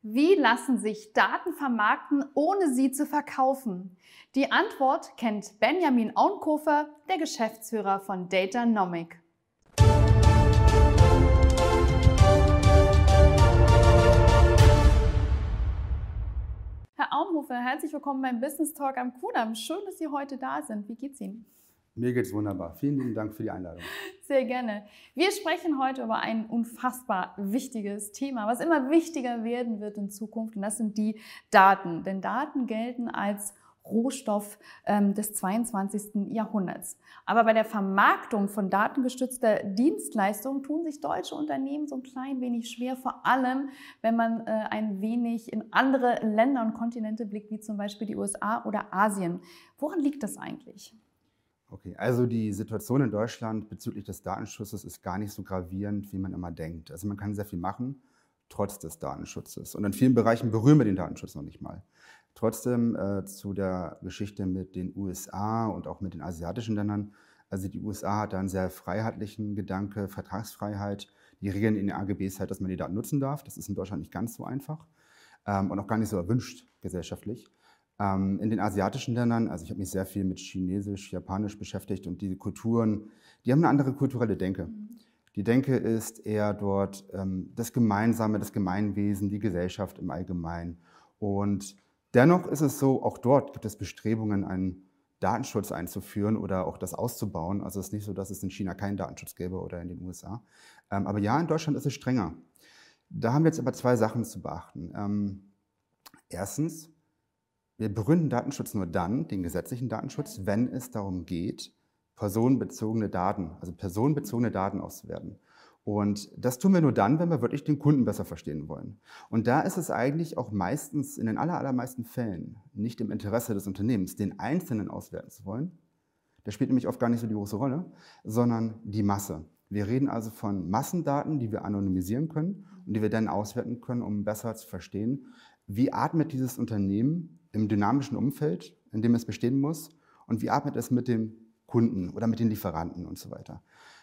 Wie lassen sich Daten vermarkten, ohne sie zu verkaufen? Die Antwort kennt Benjamin Auenkofer, der Geschäftsführer von Datanomic. Herr Auenhofer, herzlich willkommen beim Business Talk am Kudamm. Schön, dass Sie heute da sind. Wie geht's Ihnen? Mir geht's wunderbar. Vielen lieben Dank für die Einladung. Sehr gerne. Wir sprechen heute über ein unfassbar wichtiges Thema, was immer wichtiger werden wird in Zukunft. Und das sind die Daten. Denn Daten gelten als Rohstoff des 22. Jahrhunderts. Aber bei der Vermarktung von datengestützter Dienstleistungen tun sich deutsche Unternehmen so ein klein wenig schwer, vor allem wenn man ein wenig in andere Länder und Kontinente blickt, wie zum Beispiel die USA oder Asien. Woran liegt das eigentlich? Okay, also die Situation in Deutschland bezüglich des Datenschutzes ist gar nicht so gravierend, wie man immer denkt. Also man kann sehr viel machen, trotz des Datenschutzes. Und in vielen Bereichen berühren wir den Datenschutz noch nicht mal. Trotzdem zu der Geschichte mit den USA und auch mit den asiatischen Ländern. Also die USA hat da einen sehr freiheitlichen Gedanke, Vertragsfreiheit. Die Regeln in den AGBs halt, dass man die Daten nutzen darf. Das ist in Deutschland nicht ganz so einfach und auch gar nicht so erwünscht gesellschaftlich. In den asiatischen Ländern, also ich habe mich sehr viel mit Chinesisch, Japanisch beschäftigt und diese Kulturen, die haben eine andere kulturelle Denke. Die Denke ist eher dort das Gemeinsame, das Gemeinwesen, die Gesellschaft im Allgemeinen. Und dennoch ist es so, auch dort gibt es Bestrebungen, einen Datenschutz einzuführen oder auch das auszubauen. Also es ist nicht so, dass es in China keinen Datenschutz gäbe oder in den USA. Aber ja, in Deutschland ist es strenger. Da haben wir jetzt aber zwei Sachen zu beachten. Erstens, wir begründen Datenschutz nur dann, den gesetzlichen Datenschutz, wenn es darum geht, personenbezogene Daten auszuwerten. Und das tun wir nur dann, wenn wir wirklich den Kunden besser verstehen wollen. Und da ist es eigentlich auch meistens, in den allermeisten Fällen, nicht im Interesse des Unternehmens, den Einzelnen auswerten zu wollen. Das spielt nämlich oft gar nicht so die große Rolle, sondern die Masse. Wir reden also von Massendaten, die wir anonymisieren können und die wir dann auswerten können, um besser zu verstehen, wie atmet dieses Unternehmen im dynamischen Umfeld, in dem es bestehen muss, und wie atmet es mit dem Kunden oder mit den Lieferanten und so weiter.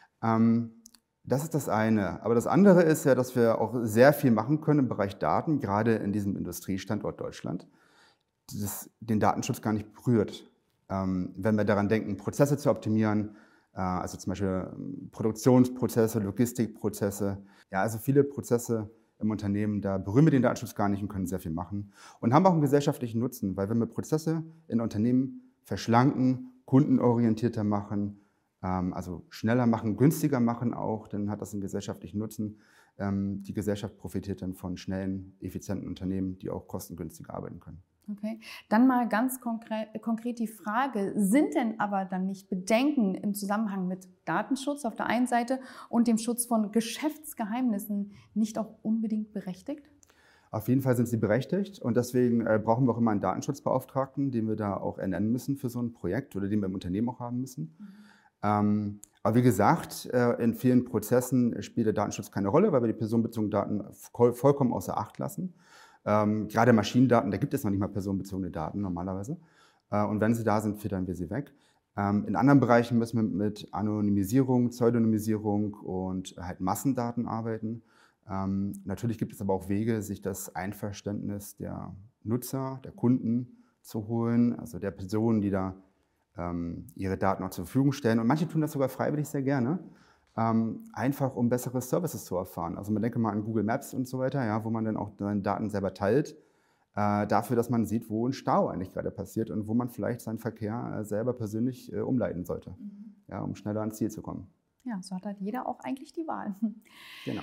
Das ist das eine. Aber das andere ist ja, dass wir auch sehr viel machen können im Bereich Daten, gerade in diesem Industriestandort Deutschland, das den Datenschutz gar nicht berührt. Wenn wir daran denken, Prozesse zu optimieren, also zum Beispiel Produktionsprozesse, Logistikprozesse, ja, also viele Prozesse im Unternehmen, da berühren wir den Datenschutz gar nicht und können sehr viel machen. Und haben auch einen gesellschaftlichen Nutzen, weil wenn wir Prozesse in Unternehmen verschlanken, kundenorientierter machen, also schneller machen, günstiger machen auch, dann hat das einen gesellschaftlichen Nutzen. Die Gesellschaft profitiert dann von schnellen, effizienten Unternehmen, die auch kostengünstiger arbeiten können. Okay, dann mal ganz konkret die Frage, sind denn aber dann nicht Bedenken im Zusammenhang mit Datenschutz auf der einen Seite und dem Schutz von Geschäftsgeheimnissen nicht auch unbedingt berechtigt? Auf jeden Fall sind sie berechtigt und deswegen brauchen wir auch immer einen Datenschutzbeauftragten, den wir da auch ernennen müssen für so ein Projekt oder den wir im Unternehmen auch haben müssen. Aber wie gesagt, in vielen Prozessen spielt der Datenschutz keine Rolle, weil wir die personenbezogenen Daten vollkommen außer Acht lassen. Gerade Maschinendaten, da gibt es noch nicht mal personenbezogene Daten normalerweise. Und wenn sie da sind, filtern wir sie weg. In anderen Bereichen müssen wir mit Anonymisierung, Pseudonymisierung und halt Massendaten arbeiten. Natürlich gibt es aber auch Wege, sich das Einverständnis der Nutzer, der Kunden zu holen, also der Personen, die da ihre Daten auch zur Verfügung stellen. Und manche tun das sogar freiwillig sehr gerne. Einfach um bessere Services zu erfahren. Also man denke mal an Google Maps und so weiter, ja, wo man dann auch seine Daten selber teilt, dafür, dass man sieht, wo ein Stau eigentlich gerade passiert und wo man vielleicht seinen Verkehr selber persönlich umleiten sollte, ja, um schneller ans Ziel zu kommen. Ja, so hat halt jeder auch eigentlich die Wahl. Genau.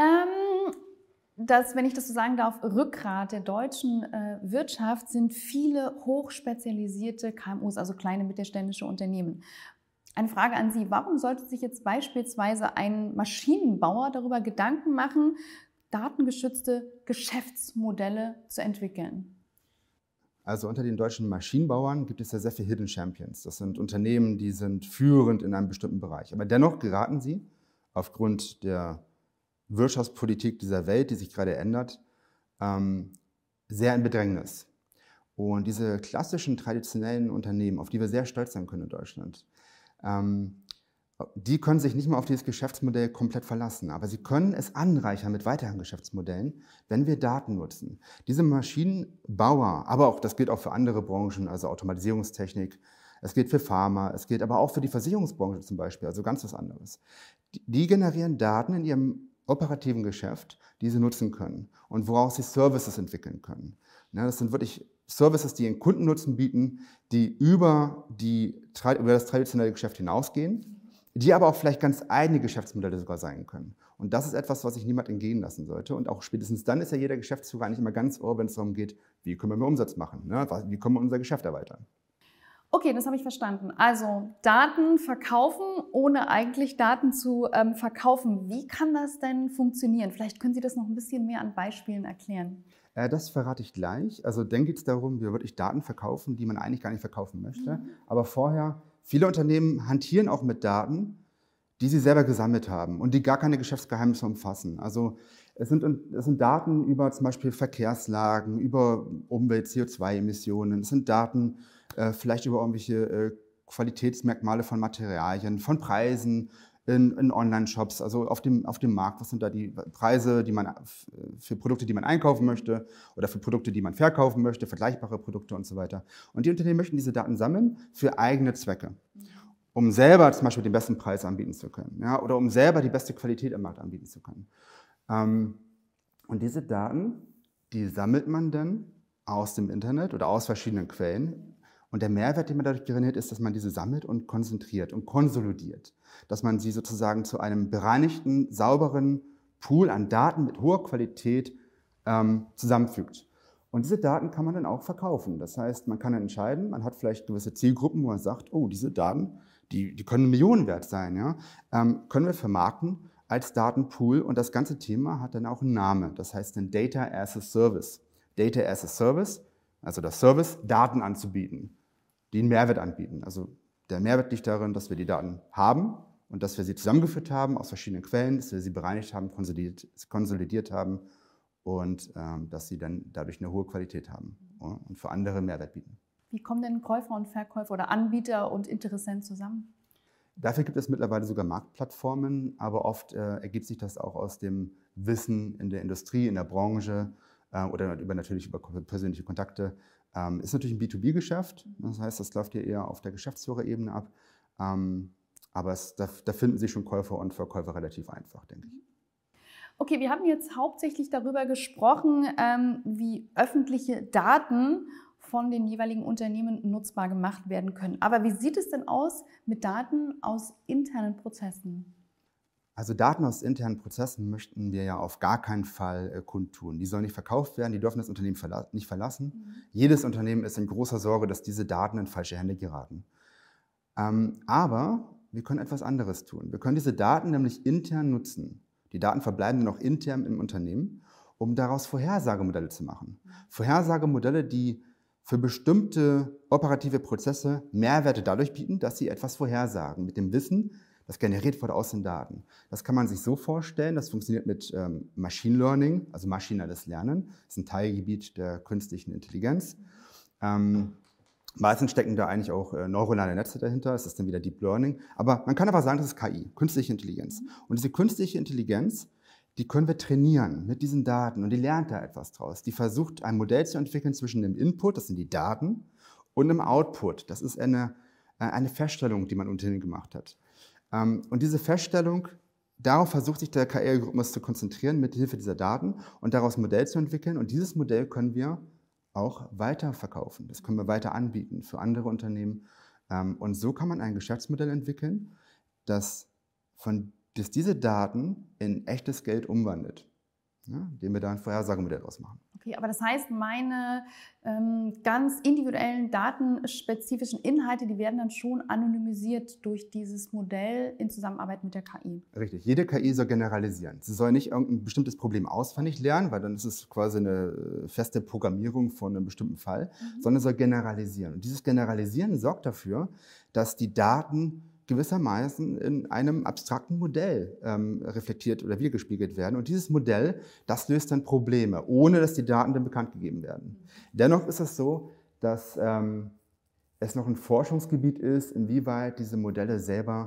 Wenn ich das so sagen darf, Rückgrat der deutschen Wirtschaft sind viele hochspezialisierte KMUs, also kleine mittelständische Unternehmen. Eine Frage an Sie, warum sollte sich jetzt beispielsweise ein Maschinenbauer darüber Gedanken machen, datengeschützte Geschäftsmodelle zu entwickeln? Also unter den deutschen Maschinenbauern gibt es ja sehr viele Hidden Champions. Das sind Unternehmen, die sind führend in einem bestimmten Bereich. Aber dennoch geraten sie aufgrund der Wirtschaftspolitik dieser Welt, die sich gerade ändert, sehr in Bedrängnis. Und diese klassischen, traditionellen Unternehmen, auf die wir sehr stolz sein können in Deutschland, Die können sich nicht mehr auf dieses Geschäftsmodell komplett verlassen, aber sie können es anreichern mit weiteren Geschäftsmodellen, wenn wir Daten nutzen. Diese Maschinenbauer, aber auch das gilt auch für andere Branchen, also Automatisierungstechnik, es gilt für Pharma, es gilt aber auch für die Versicherungsbranche zum Beispiel, also ganz was anderes. Die generieren Daten in ihrem operativen Geschäft, die sie nutzen können und woraus sie Services entwickeln können. Das sind wirklich Services, die ihren Kundennutzen bieten, die über das traditionelle Geschäft hinausgehen, die aber auch vielleicht ganz eigene Geschäftsmodelle sogar sein können. Und das ist etwas, was sich niemand entgehen lassen sollte. Und auch spätestens dann ist ja jeder Geschäftsführer eigentlich immer ganz ohr, wenn es darum geht, wie können wir mehr Umsatz machen, ne? Wie können wir unser Geschäft erweitern. Okay, das habe ich verstanden. Also Daten verkaufen, ohne eigentlich Daten zu verkaufen. Wie kann das denn funktionieren? Vielleicht können Sie das noch ein bisschen mehr an Beispielen erklären. Das verrate ich gleich. Also dann geht es darum, wir wirklich Daten verkaufen, die man eigentlich gar nicht verkaufen möchte. Aber vorher, viele Unternehmen hantieren auch mit Daten, die sie selber gesammelt haben und die gar keine Geschäftsgeheimnisse umfassen. Also es sind Daten über zum Beispiel Verkehrslagen, über Umwelt-, CO2-Emissionen. Es sind Daten vielleicht über irgendwelche Qualitätsmerkmale von Materialien, von Preisen in Online-Shops, also auf dem Markt. Was sind da die Preise, für Produkte, die man einkaufen möchte oder für Produkte, die man verkaufen möchte, vergleichbare Produkte und so weiter. Und die Unternehmen möchten diese Daten sammeln für eigene Zwecke, um selber zum Beispiel den besten Preis anbieten zu können, ja, oder um selber die beste Qualität im Markt anbieten zu können. Und diese Daten, die sammelt man dann aus dem Internet oder aus verschiedenen Quellen. Und der Mehrwert, den man dadurch generiert, ist, dass man diese sammelt und konzentriert und konsolidiert. Dass man sie sozusagen zu einem bereinigten, sauberen Pool an Daten mit hoher Qualität zusammenfügt. Und diese Daten kann man dann auch verkaufen. Das heißt, man kann dann entscheiden, man hat vielleicht gewisse Zielgruppen, wo man sagt, oh, diese Daten, die können Millionen wert sein. Ja? Können wir vermarkten als Datenpool. Und das ganze Thema hat dann auch einen Namen. Das heißt dann Data as a Service. Data as a Service, also das Service, Daten anzubieten, die einen Mehrwert anbieten. Also der Mehrwert liegt darin, dass wir die Daten haben und dass wir sie zusammengeführt haben aus verschiedenen Quellen, dass wir sie bereinigt haben, konsolidiert haben und dass sie dann dadurch eine hohe Qualität haben und für andere Mehrwert bieten. Wie kommen denn Käufer und Verkäufer oder Anbieter und Interessenten zusammen? Dafür gibt es mittlerweile sogar Marktplattformen, aber oft ergibt sich das auch aus dem Wissen in der Industrie, in der Branche oder natürlich über persönliche Kontakte. Ist natürlich ein B2B-Geschäft, das heißt, das läuft hier eher auf der Geschäftsführerebene ab, aber da finden sich schon Käufer und Verkäufer relativ einfach, denke ich. Okay, wir haben jetzt hauptsächlich darüber gesprochen, wie öffentliche Daten von den jeweiligen Unternehmen nutzbar gemacht werden können. Aber wie sieht es denn aus mit Daten aus internen Prozessen? Also Daten aus internen Prozessen möchten wir ja auf gar keinen Fall kundtun. Die sollen nicht verkauft werden, die dürfen das Unternehmen nicht verlassen. Jedes Unternehmen ist in großer Sorge, dass diese Daten in falsche Hände geraten. Aber wir können etwas anderes tun. Wir können diese Daten nämlich intern nutzen. Die Daten verbleiben dann auch intern im Unternehmen, um daraus Vorhersagemodelle zu machen. Vorhersagemodelle, die für bestimmte operative Prozesse Mehrwerte dadurch bieten, dass sie etwas vorhersagen mit dem Wissen, das generiert wurde aus den Daten. Das kann man sich so vorstellen, das funktioniert mit Machine Learning, also maschinelles Lernen. Das ist ein Teilgebiet der künstlichen Intelligenz. Meistens stecken da eigentlich auch neuronale Netze dahinter, das ist dann wieder Deep Learning. Aber man kann aber sagen, das ist KI, künstliche Intelligenz. Und diese künstliche Intelligenz, die können wir trainieren mit diesen Daten und die lernt da etwas draus. Die versucht, ein Modell zu entwickeln zwischen dem Input, das sind die Daten, und dem Output. Das ist eine Feststellung, die man unten gemacht hat. Und diese Feststellung, darauf versucht sich der KI-Algorithmus zu konzentrieren mit Hilfe dieser Daten und daraus ein Modell zu entwickeln. Und dieses Modell können wir auch weiter verkaufen. Das können wir weiter anbieten für andere Unternehmen. Und so kann man ein Geschäftsmodell entwickeln, das diese Daten in echtes Geld umwandelt, ja, indem wir da ein Vorhersagemodell draus machen. Okay, aber das heißt, meine ganz individuellen, datenspezifischen Inhalte, die werden dann schon anonymisiert durch dieses Modell in Zusammenarbeit mit der KI. Richtig, jede KI soll generalisieren. Sie soll nicht irgendein bestimmtes Problem auswendig lernen, weil dann ist es quasi eine feste Programmierung von einem bestimmten Fall, sondern soll generalisieren. Und dieses Generalisieren sorgt dafür, dass die Daten gewissermaßen in einem abstrakten Modell reflektiert oder wiedergespiegelt werden. Und dieses Modell, das löst dann Probleme, ohne dass die Daten dann bekannt gegeben werden. Dennoch ist es so, dass es noch ein Forschungsgebiet ist, inwieweit diese Modelle selber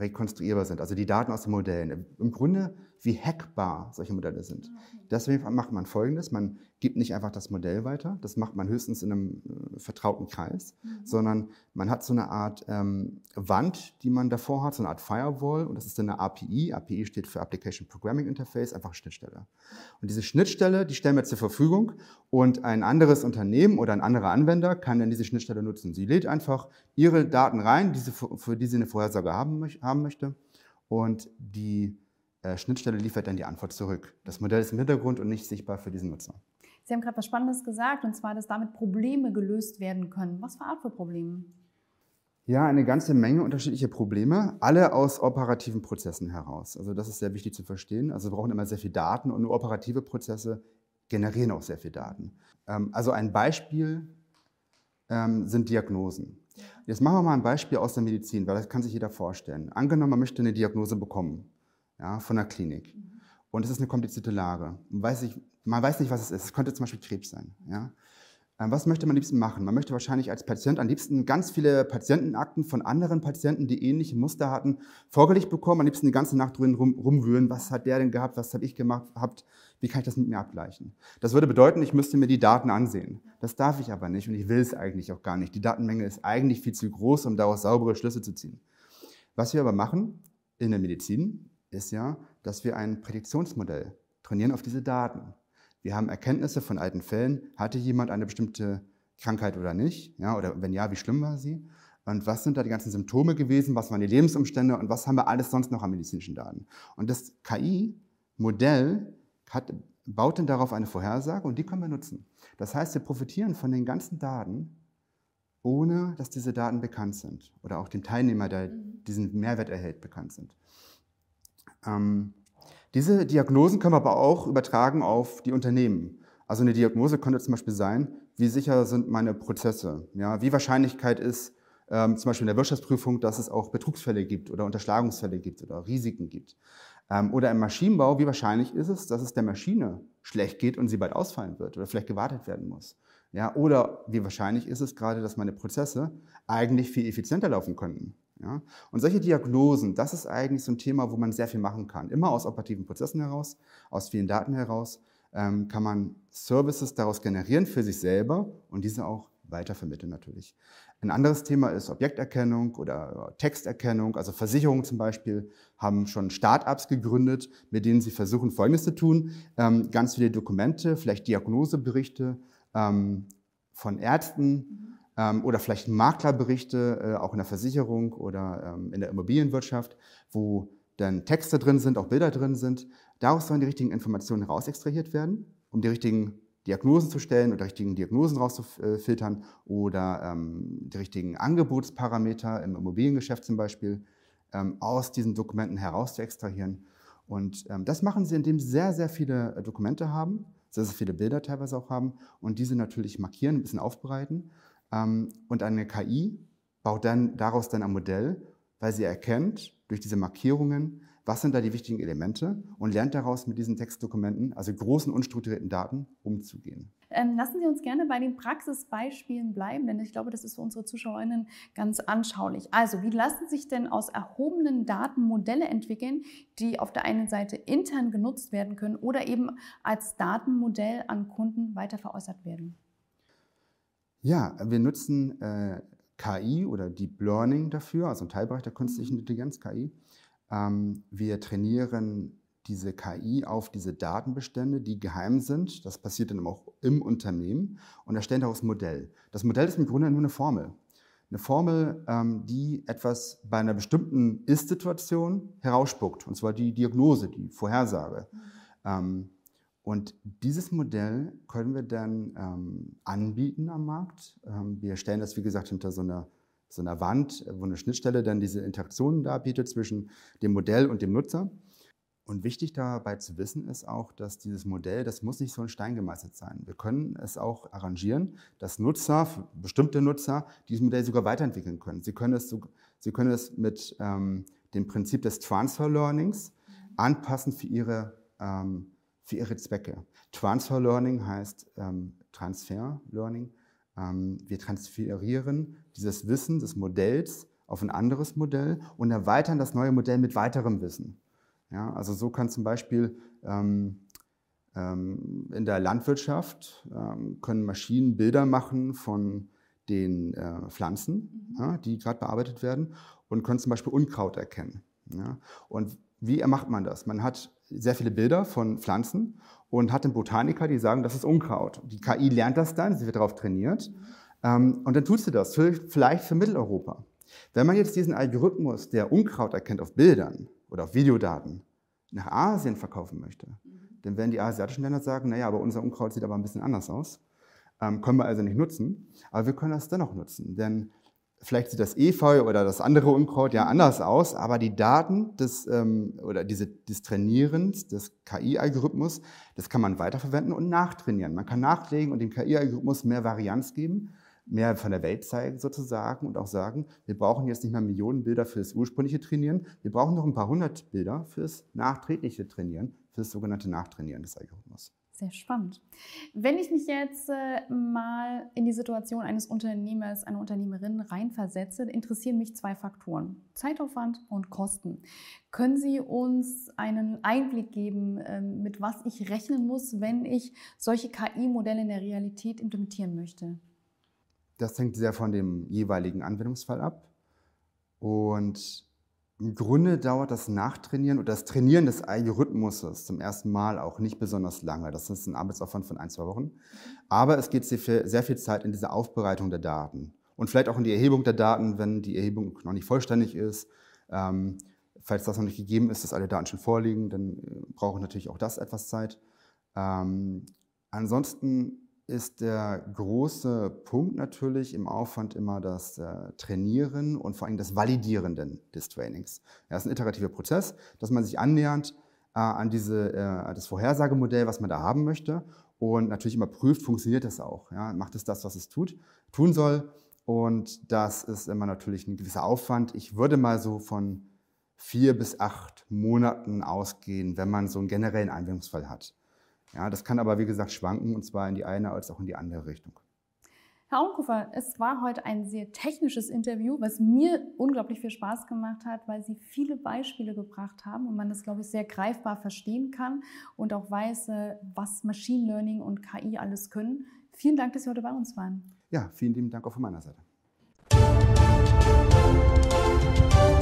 rekonstruierbar sind, also die Daten aus den Modellen. Im Grunde wie hackbar solche Modelle sind. Deswegen macht man Folgendes, man gibt nicht einfach das Modell weiter, das macht man höchstens in einem vertrauten Kreis, sondern man hat so eine Art Wand, die man davor hat, so eine Art Firewall, und das ist dann eine API. API steht für Application Programming Interface, einfach Schnittstelle. Und diese Schnittstelle, die stellen wir zur Verfügung, und ein anderes Unternehmen oder ein anderer Anwender kann dann diese Schnittstelle nutzen. Sie lädt einfach ihre Daten rein, für die sie eine Vorhersage haben möchte, und die Schnittstelle liefert dann die Antwort zurück. Das Modell ist im Hintergrund und nicht sichtbar für diesen Nutzer. Sie haben gerade was Spannendes gesagt, und zwar, dass damit Probleme gelöst werden können. Was für Art von Problemen? Ja, eine ganze Menge unterschiedliche Probleme, alle aus operativen Prozessen heraus. Also das ist sehr wichtig zu verstehen. Also wir brauchen immer sehr viel Daten, und nur operative Prozesse generieren auch sehr viel Daten. Also ein Beispiel sind Diagnosen. Jetzt machen wir mal ein Beispiel aus der Medizin, weil das kann sich jeder vorstellen. Angenommen, man möchte eine Diagnose bekommen, ja, von einer Klinik. Und es ist eine komplizierte Lage. Man weiß nicht, was es ist. Es könnte zum Beispiel Krebs sein. Ja? Was möchte man am liebsten machen? Man möchte wahrscheinlich als Patient am liebsten ganz viele Patientenakten von anderen Patienten, die ähnliche Muster hatten, vorgelegt bekommen. Am liebsten die ganze Nacht drin rumwühlen. Was hat der denn gehabt? Was habe ich gemacht? Wie kann ich das mit mir abgleichen? Das würde bedeuten, ich müsste mir die Daten ansehen. Das darf ich aber nicht, und ich will es eigentlich auch gar nicht. Die Datenmenge ist eigentlich viel zu groß, um daraus saubere Schlüsse zu ziehen. Was wir aber machen in der Medizin, ist ja, dass wir ein Prädiktionsmodell trainieren auf diese Daten. Wir haben Erkenntnisse von alten Fällen. Hatte jemand eine bestimmte Krankheit oder nicht? Ja, oder wenn ja, wie schlimm war sie? Und was sind da die ganzen Symptome gewesen? Was waren die Lebensumstände? Und was haben wir alles sonst noch an medizinischen Daten? Und das KI-Modell baut dann darauf eine Vorhersage, und die können wir nutzen. Das heißt, wir profitieren von den ganzen Daten, ohne dass diese Daten bekannt sind oder auch dem Teilnehmer, der diesen Mehrwert erhält, bekannt sind. Diese Diagnosen können wir aber auch übertragen auf die Unternehmen. Also eine Diagnose könnte zum Beispiel sein, wie sicher sind meine Prozesse? Ja, wie Wahrscheinlichkeit ist zum Beispiel in der Wirtschaftsprüfung, dass es auch Betrugsfälle gibt oder Unterschlagungsfälle gibt oder Risiken gibt. Oder im Maschinenbau, wie wahrscheinlich ist es, dass es der Maschine schlecht geht und sie bald ausfallen wird oder vielleicht gewartet werden muss. Ja, oder wie wahrscheinlich ist es gerade, dass meine Prozesse eigentlich viel effizienter laufen könnten. Ja? Und solche Diagnosen, das ist eigentlich so ein Thema, wo man sehr viel machen kann. Immer aus operativen Prozessen heraus, aus vielen Daten heraus, kann man Services daraus generieren für sich selber und diese auch weitervermitteln natürlich. Ein anderes Thema ist Objekterkennung oder Texterkennung. Also Versicherungen zum Beispiel haben schon Start-ups gegründet, mit denen sie versuchen, Folgendes zu tun. Ganz viele Dokumente, vielleicht Diagnoseberichte von Ärzten, oder vielleicht Maklerberichte, auch in der Versicherung oder in der Immobilienwirtschaft, wo dann Texte drin sind, auch Bilder drin sind. Daraus sollen die richtigen Informationen herausextrahiert werden, um die richtigen Diagnosen zu stellen oder richtigen Diagnosen rauszufiltern oder die richtigen Angebotsparameter im Immobiliengeschäft zum Beispiel aus diesen Dokumenten heraus zu extrahieren. Und das machen sie, indem sie sehr, sehr viele Dokumente haben, sehr, sehr viele Bilder teilweise auch haben und diese natürlich markieren, ein bisschen aufbereiten. Und eine KI baut dann daraus dann ein Modell, weil sie erkennt durch diese Markierungen, was sind da die wichtigen Elemente, und lernt daraus mit diesen Textdokumenten, also großen unstrukturierten Daten, umzugehen. Lassen Sie uns gerne bei den Praxisbeispielen bleiben, denn ich glaube, das ist für unsere ZuschauerInnen ganz anschaulich. Also, wie lassen sich denn aus erhobenen Daten Modelle entwickeln, die auf der einen Seite intern genutzt werden können oder eben als Datenmodell an Kunden weiter veräußert werden? Ja, wir nutzen KI oder Deep Learning dafür, also ein Teilbereich der künstlichen Intelligenz, KI. Wir trainieren diese KI auf diese Datenbestände, die geheim sind. Das passiert dann auch im Unternehmen, und erstellen daraus ein Modell. Das Modell ist im Grunde nur eine Formel. Eine Formel, die etwas bei einer bestimmten Ist-Situation herausspuckt, und zwar die Diagnose, die Vorhersage. Und dieses Modell können wir dann anbieten am Markt. Wir stellen das, wie gesagt, hinter so einer Wand, wo eine Schnittstelle dann diese Interaktionen da bietet zwischen dem Modell und dem Nutzer. Und wichtig dabei zu wissen ist auch, dass dieses Modell, das muss nicht so in Stein gemeißelt sein. Wir können es auch arrangieren, dass bestimmte Nutzer, dieses Modell sogar weiterentwickeln können. Sie können es mit dem Prinzip des Transfer Learnings anpassen für ihre Zwecke. Transfer Learning heißt Transfer Learning. Wir transferieren dieses Wissen des Modells auf ein anderes Modell und erweitern das neue Modell mit weiterem Wissen. Ja, also so kann zum Beispiel in der Landwirtschaft können Maschinen Bilder machen von den Pflanzen, ja, die gerade bearbeitet werden und können zum Beispiel Unkraut erkennen. Ja. Und wie macht man das? Man hat sehr viele Bilder von Pflanzen und hat einen Botaniker, die sagen, das ist Unkraut. Die KI lernt das dann, sie wird darauf trainiert und dann tut sie das, vielleicht für Mitteleuropa. Wenn man jetzt diesen Algorithmus, der Unkraut erkennt auf Bildern oder auf Videodaten, nach Asien verkaufen möchte, dann werden die asiatischen Länder sagen, naja, aber unser Unkraut sieht aber ein bisschen anders aus. Können wir also nicht nutzen, aber wir können das dennoch nutzen, denn vielleicht sieht das Efeu oder das andere Unkraut ja anders aus, aber die Daten des Trainierens des KI-Algorithmus, das kann man weiterverwenden und nachtrainieren. Man kann nachlegen und dem KI-Algorithmus mehr Varianz geben, mehr von der Welt zeigen sozusagen und auch sagen, wir brauchen jetzt nicht mehr Millionen Bilder für das ursprüngliche Trainieren, wir brauchen noch ein paar hundert Bilder fürs nachträgliche Trainieren, für das sogenannte Nachtrainieren des Algorithmus. Sehr spannend. Wenn ich mich jetzt mal in die Situation eines Unternehmers, einer Unternehmerin reinversetze, interessieren mich zwei Faktoren: Zeitaufwand und Kosten. Können Sie uns einen Einblick geben, mit was ich rechnen muss, wenn ich solche KI-Modelle in der Realität implementieren möchte? Das hängt sehr von dem jeweiligen Anwendungsfall ab. Und im Grunde dauert das Nachtrainieren oder das Trainieren des Algorithmuses zum ersten Mal auch nicht besonders lange. Das ist ein Arbeitsaufwand von 1-2 Wochen. Aber es geht sehr viel Zeit in diese Aufbereitung der Daten und vielleicht auch in die Erhebung der Daten, wenn die Erhebung noch nicht vollständig ist. Falls das noch nicht gegeben ist, dass alle Daten schon vorliegen, dann braucht natürlich auch das etwas Zeit. Ansonsten ist der große Punkt natürlich im Aufwand immer das Trainieren und vor allem das Validieren des Trainings. Ja, das ist ein iterativer Prozess, dass man sich annähernd an das Vorhersagemodell, was man da haben möchte, und natürlich immer prüft, funktioniert das auch. Ja? Macht es das, was es tun soll? Und das ist immer natürlich ein gewisser Aufwand. Ich würde mal so von 4 bis 8 Monaten ausgehen, wenn man so einen generellen Anwendungsfall hat. Ja, das kann aber, wie gesagt, schwanken, und zwar in die eine als auch in die andere Richtung. Herr Auenkofer, es war heute ein sehr technisches Interview, was mir unglaublich viel Spaß gemacht hat, weil Sie viele Beispiele gebracht haben und man das, glaube ich, sehr greifbar verstehen kann und auch weiß, was Machine Learning und KI alles können. Vielen Dank, dass Sie heute bei uns waren. Ja, vielen lieben Dank auch von meiner Seite.